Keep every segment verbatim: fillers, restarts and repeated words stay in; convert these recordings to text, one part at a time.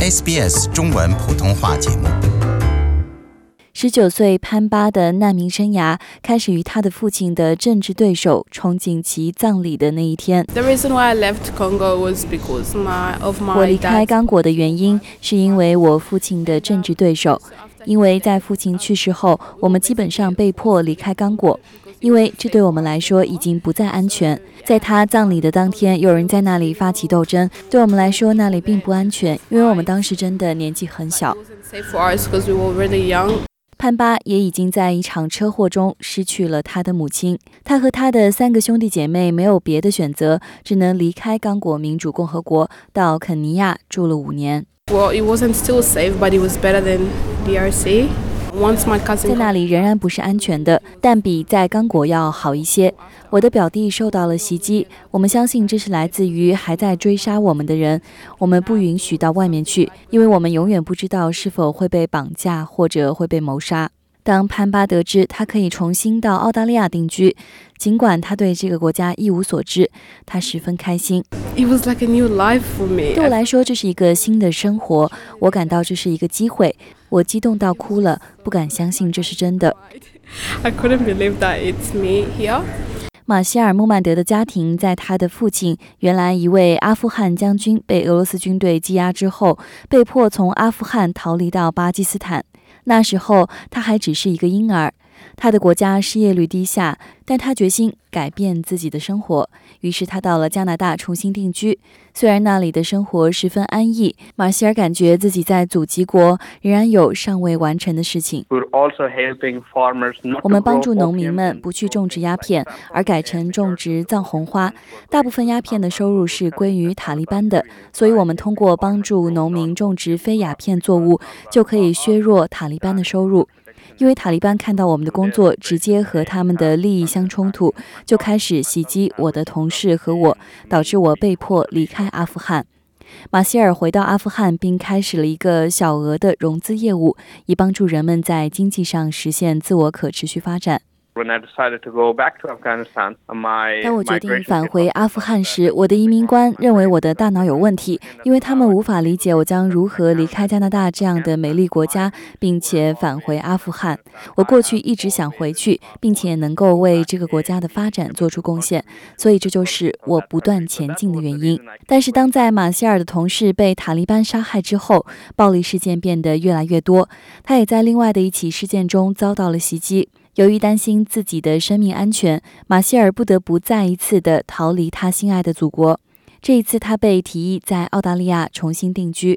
S B S 中文普通话节目。 十九岁潘巴的难民生涯开始于他的父亲的政治对手冲进其葬礼的那一天。 The reason why I left Congo was because my, of my 我离开刚果的原因是因为我父亲的政治对手，因为在父亲去世后，我们基本上被迫离开刚果，因为这对我们来说已经不再安全。在他葬礼的当天，有人在那里发起斗争，对我们来说那里并不安全，因为我们当时真的年纪很小。潘巴也已经在一场车祸中失去了他的母亲，他和他的三个兄弟姐妹没有别的选择，只能离开刚果民主共和国，到肯尼亚住了五年。 Well, it wasn't still safe, but it was better than D R C. Once my cousin 在那里仍然不是安全的，但比在刚果要好一些。我的表弟受到了袭击，我们相信这是来自于还在追杀我们的人。我们不允许到外面去，因为我们永远不知道是否会被绑架或者会被谋杀。当潘巴得知他可以重新到澳大利亚定居，尽管他对这个国家一无所知，他十分开心。 It was like a new life for me. 对我来说，这是一个新的生活，我感到这是一个机会，我激动到哭了，不敢相信这是真的。 I couldn't believe that it's me here. 马歇尔·穆曼德的家庭在他的父亲原来一位阿富汗将军被俄罗斯军队羁押之后，被迫从阿富汗逃离到巴基斯坦。那时候他还只是一个婴儿，他的国家失业率低下，但他决心改变自己的生活，于是他到了加拿大重新定居。虽然那里的生活十分安逸，马歇尔感觉自己在祖籍国仍然有尚未完成的事情。我们帮助农民们不去种植鸦片，而改成种植藏红花。大部分鸦片的收入是归于塔利班的，所以我们通过帮助农民种植非鸦片作物，就可以削弱塔利班的收入。因为塔利班看到我们的工作直接和他们的利益相冲突，就开始袭击我的同事和我，导致我被迫离开阿富汗。马歇尔回到阿富汗，并开始了一个小额的融资业务，以帮助人们在经济上实现自我可持续发展。当我决定返回阿富汗时，我的移民官认为我的大脑有问题，因为他们无法理解我将如何离开加拿大这样的美丽国家，并且返回阿富汗。我过去一直想回去，并且能够为这个国家的发展做出贡献，所以这就是我不断前进的原因。但是当在马歇尔的同事被塔利班杀害之后，暴力事件变得越来越多，他也在另外的一起事件中遭到了袭击。由于担心自己的生命安全，马歇尔不得不再一次地逃离他心爱的祖国。这一次，他被提议在澳大利亚重新定居。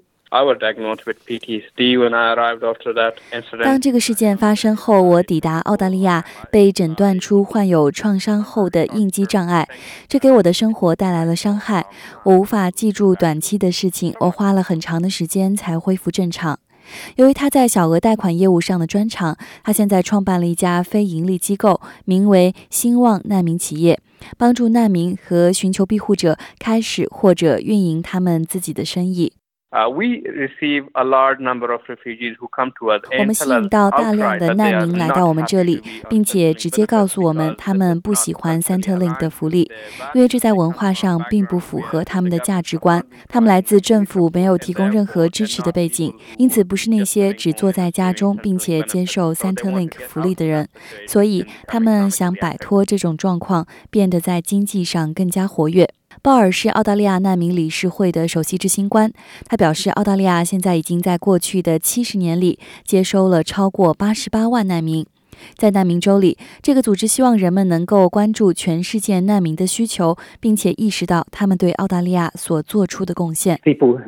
当这个事件发生后，我抵达澳大利亚，被诊断出患有创伤后的应激障碍，这给我的生活带来了伤害。我无法记住短期的事情，我花了很长的时间才恢复正常。由于他在小额贷款业务上的专长，他现在创办了一家非营利机构，名为兴旺难民企业，帮助难民和寻求庇护者开始或者运营他们自己的生意。我们吸引到大量的难民来到我们这里，并且直接告诉我们他们不喜欢 Centrelink 的福利，因为这在文化上并不符合他们的价值观。他们来自政府没有提供任何支持的背景，因此不是那些只坐在家中并且接受 Centrelink 福利的人，所以他们想摆脱这种状况，变得在经济上更加活跃。鲍尔是澳大利亚难民理事会的首席执行官，他表示，澳大利亚现在已经在过去的七十年里接收了超过八十八万难民。在难民周里，这个组织希望人们能够关注全世界难民的需求，并且意识到他们对澳大利亚所做出的贡献。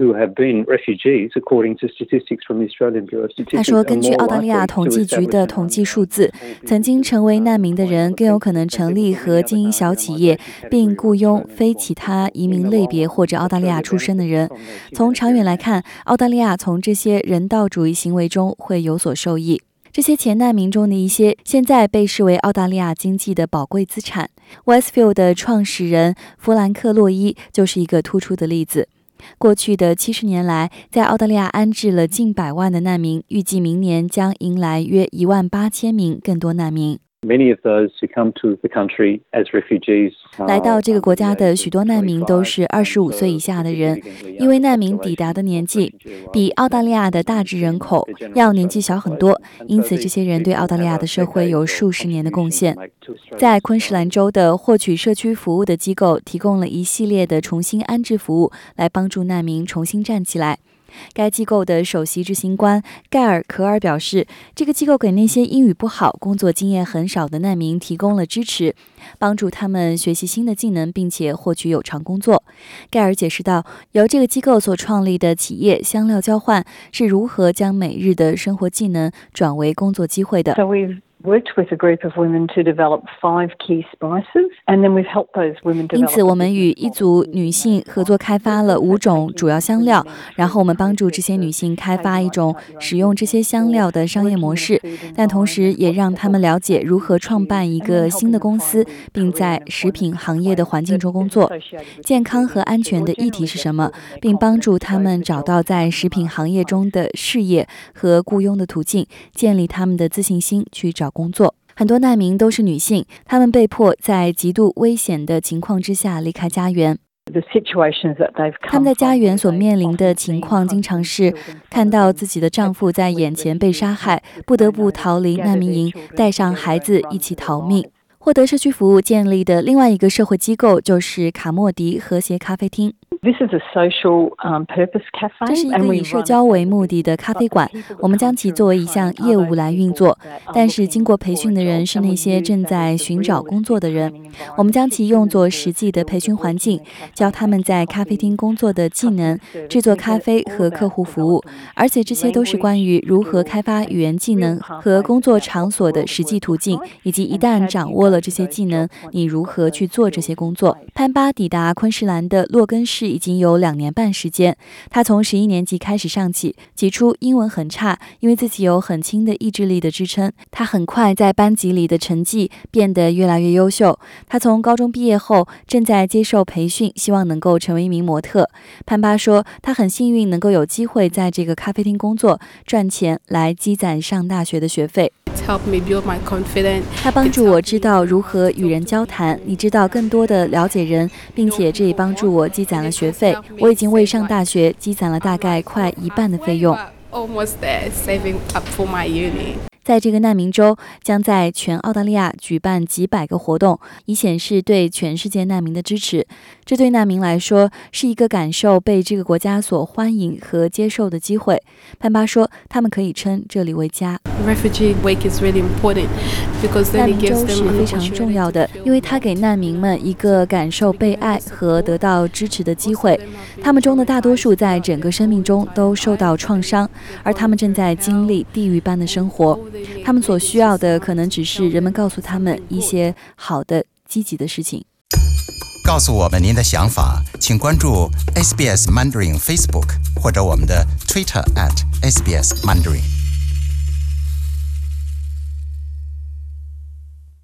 他说，根据澳大利亚统计局的统计数字，曾经成为难民的人更有可能成立和经营小企业，并雇佣非其他移民类别或者澳大利亚出身的人。从长远来看，澳大利亚从这些人道主义行为中会有所受益。这些前难民中的一些，现在被视为澳大利亚经济的宝贵资产。Westfield 的创始人弗兰克·洛伊就是一个突出的例子。过去的七十年来，在澳大利亚安置了近百万的难民，预计明年将迎来约一万八千名更多难民。 Many of those who come to the country as refugees 来到这个国家的许多难民都是二十五岁以下的人，因为难民抵达的年纪比澳大利亚的大致人口要年纪小很多，因此这些人对澳大利亚的社会有数十年的贡献。在昆士兰州的获取社区服务的机构提供了一系列的重新安置服务，来帮助难民重新站起来。该机构的首席执行官盖尔·可尔表示，这个机构给那些英语不好、工作经验很少的难民提供了支持，帮助他们学习新的技能，并且获取有偿工作。盖尔解释道，由这个机构所创立的企业香料交换是如何将每日的生活技能转为工作机会的。 So we've worked with a group of women to develop five key spices, and then we've helped those women develop. 因此，我们与一组女性合作开发了五种主要香料，然后我们帮助这些女性开发一种使用这些香料的商业模式，但同时也让她们了解如何创办一个新的公司，并在食品行业的环境中工作。健康和安全的议题是什么，并帮助她们找到在食品行业中的事业和雇佣的途径，建立她们的自信心去找工作。很多难民都是女性，她们被迫在极度危险的情况之下离开家园。他们在家园所面临的情况经常是看到自己的丈夫在眼前被杀害，不得不逃离难民营，带上孩子一起逃命。获得社区服务建立的另外一个社会机构就是卡莫迪和谐咖啡厅。 This is a social, um, purpose cafe, 这是一个以社交为目的的咖啡馆，我们将其作为一项业务来运作。但是经过培训的人是那些正在寻找工作的人，我们将其用作实际的培训环境，教他们在咖啡厅工作的技能、制作咖啡和客户服务，而且这些都是关于如何开发语言技能和工作场所的实际途径，以及一旦掌握了这些技能，你如何去做这些工作。潘巴抵达昆士兰的洛根市已经有两年半时间，他从十一年级开始上起，起初英文很差，因为自己有很轻的意志力的支撑。他很快在班级里的成绩变得越来越优秀。他从高中毕业后正在接受培训，希望能够成为一名模特。潘巴说，他很幸运能够有机会在这个咖啡厅工作，赚钱来积攒上大学的学费。他帮助我知道如何与人交谈，你知道更多的了解人，并且这也帮助我积攒了学费。我已经为上大学积攒了大概快一半的费用。在这个难民周，将在全澳大利亚举办几百个活动，以显示对全世界难民的支持。这对难民来说是一个感受被这个国家所欢迎和接受的机会。潘巴说，他们可以称这里为家。难民周是非常重要的，因为它给难民们一个感受被爱和得到支持的机会。他们中的大多数在整个生命中都受到创伤，而他们正在经历地狱般的生活。他们所需要的可能只是人们告诉他们一些好的、积极的事情。 告诉我们您的想法，请关注 S B S Mandarin Facebook 或者我们的 Twitter at S B S Mandarin。